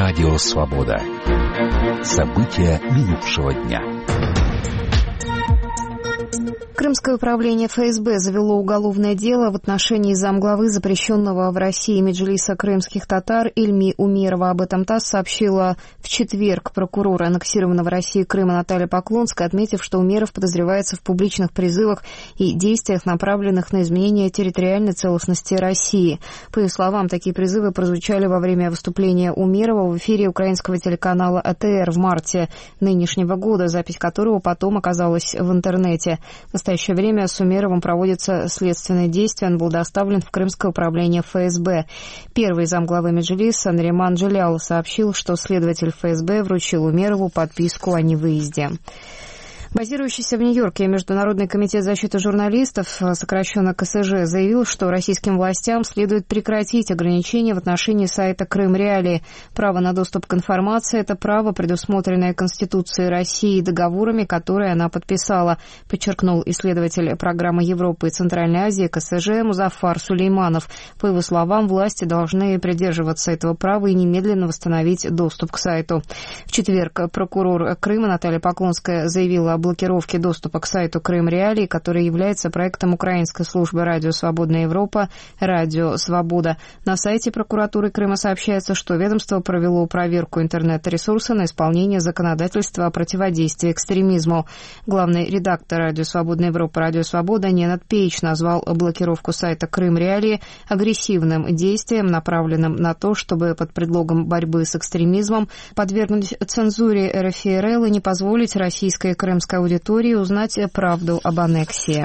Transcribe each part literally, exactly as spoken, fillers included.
Радио «Свобода». События минувшего дня. Крымское управление эф эс бэ завело уголовное дело в отношении замглавы запрещенного в России меджлиса крымских татар Ильми Умерова. Об этом ТАСС сообщила в четверг прокурор аннексированного России Крыма Наталья Поклонская, отметив, что Умеров подозревается в публичных призывах и действиях, направленных на изменение территориальной целостности России. По ее словам, такие призывы прозвучали во время выступления Умерова в эфире украинского телеканала а тэ эр в марте нынешнего года, запись которого потом оказалась в интернете. В настоящее время с Умеровым проводятся следственные действия. Он был доставлен в Крымское управление эф эс бэ. Первый замглавы меджлиса Нариман Джилял сообщил, что следователь эф эс бэ вручил Умерову подписку о невыезде. Базирующийся в Нью-Йорке Международный комитет защиты журналистов, сокращенно ка эс жэ, заявил, что российским властям следует прекратить ограничения в отношении сайта «Крым Реалии». Право на доступ к информации – это право, предусмотренное Конституцией России и договорами, которые она подписала, подчеркнул исследователь программы Европы и Центральной Азии ка эс жэ Музафар Сулейманов. По его словам, власти должны придерживаться этого права и немедленно восстановить доступ к сайту. В четверг прокурор Крыма Наталья Поклонская заявила о блокировки доступа к сайту «Крым Реалии», который является проектом украинской службы «Радио Свободная Европа» «Радио Свобода». На сайте прокуратуры Крыма сообщается, что ведомство провело проверку интернет-ресурса на исполнение законодательства о противодействии экстремизму. Главный редактор «Радио Свободная Европа» «Радио Свобода» Ненад Пейч назвал блокировку сайта «Крым Реалии» агрессивным действием, направленным на то, чтобы под предлогом борьбы с экстремизмом подвергнуть цензуре эр эф и эр эл и не позволить российской и крымской аудитории узнать правду об аннексии.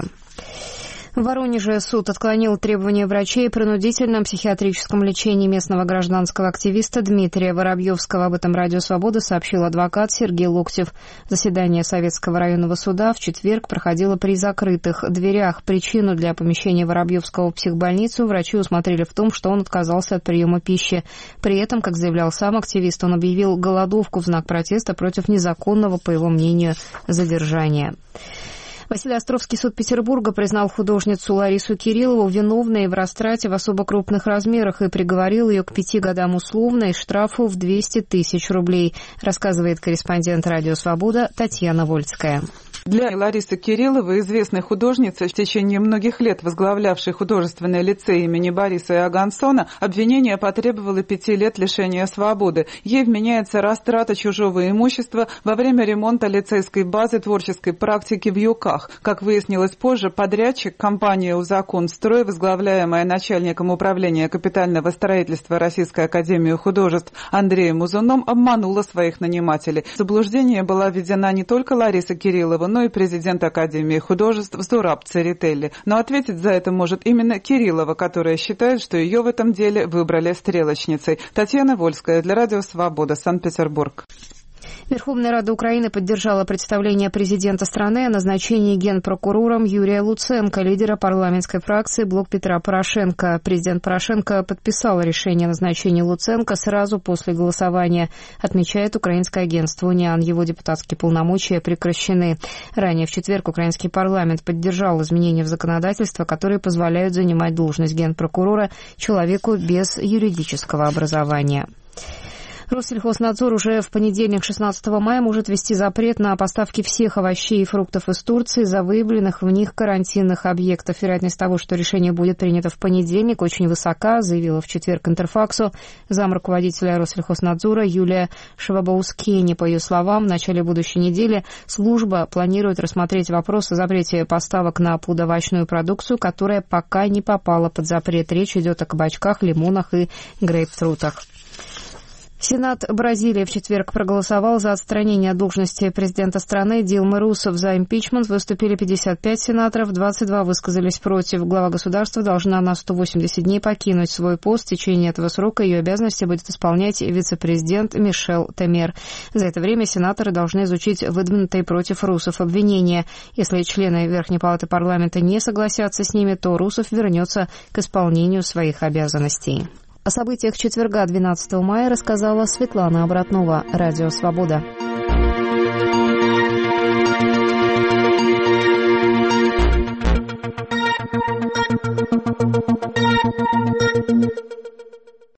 В Воронеже суд отклонил требования врачей о принудительном психиатрическом лечении местного гражданского активиста Дмитрия Воробьевского. Об этом Радио Свобода сообщил адвокат Сергей Локтев. Заседание Советского районного суда в четверг проходило при закрытых дверях. Причину для помещения Воробьевского в психбольницу врачи усмотрели в том, что он отказался от приема пищи. При этом, как заявлял сам активист, он объявил голодовку в знак протеста против незаконного, по его мнению, задержания. Василий Островский суд Петербурга признал художницу Ларису Кириллову виновной в растрате в особо крупных размерах и приговорил ее к пяти годам условно и штрафу в двести тысяч рублей, рассказывает корреспондент «Радио Свобода» Татьяна Вольская. Для Ларисы Кирилловой, известной художницы, в течение многих лет возглавлявшей художественное лицей имени Бориса Иогансона, обвинение потребовало пяти лет лишения свободы. Ей вменяется растрата чужого имущества во время ремонта лицейской базы творческой практики в Юках. Как выяснилось позже, подрядчик, компания «Узаконстрой», возглавляемая начальником управления капитального строительства Российской академии художеств Андреем Узуном, обманула своих нанимателей. В заблуждение была введена не только Лариса Кириллова, но и президент Академии художеств Зураб Церетели. Но ответить за это может именно Кириллова, которая считает, что ее в этом деле выбрали стрелочницей. Татьяна Вольская для Радио Свобода, Санкт-Петербург. Верховная Рада Украины поддержала представление президента страны о назначении генпрокурором Юрия Луценко, лидера парламентской фракции «Блок Петра Порошенко». Президент Порошенко подписал решение о назначении Луценко сразу после голосования, отмечает украинское агентство «Униан». Его депутатские полномочия прекращены. Ранее в четверг украинский парламент поддержал изменения в законодательство, которые позволяют занимать должность генпрокурора человеку без юридического образования. Россельхознадзор уже в понедельник, шестнадцатого мая, может ввести запрет на поставки всех овощей и фруктов из Турции из-за выявленных в них карантинных объектов. Вероятность того, что решение будет принято в понедельник, очень высока, заявила в четверг Интерфаксу замруководителя Россельхознадзора Юлия Швабаускени. По ее словам, в начале будущей недели служба планирует рассмотреть вопрос о запрете поставок на плодовочную продукцию, которая пока не попала под запрет. Речь идет о кабачках, лимонах и грейпфрутах. Сенат Бразилии в четверг проголосовал за отстранение от должности президента страны Дилмы Русефф. За импичмент выступили пятьдесят пять сенаторов, двадцать два высказались против. Глава государства должна на сто восемьдесят дней покинуть свой пост. В течение этого срока ее обязанности будет исполнять вице-президент Мишел Темер. За это время сенаторы должны изучить выдвинутые против Русефф обвинения. Если члены Верхней палаты парламента не согласятся с ними, то Русефф вернется к исполнению своих обязанностей. О событиях четверга, двенадцатого мая, рассказала Светлана Обратнова, Радио Свобода.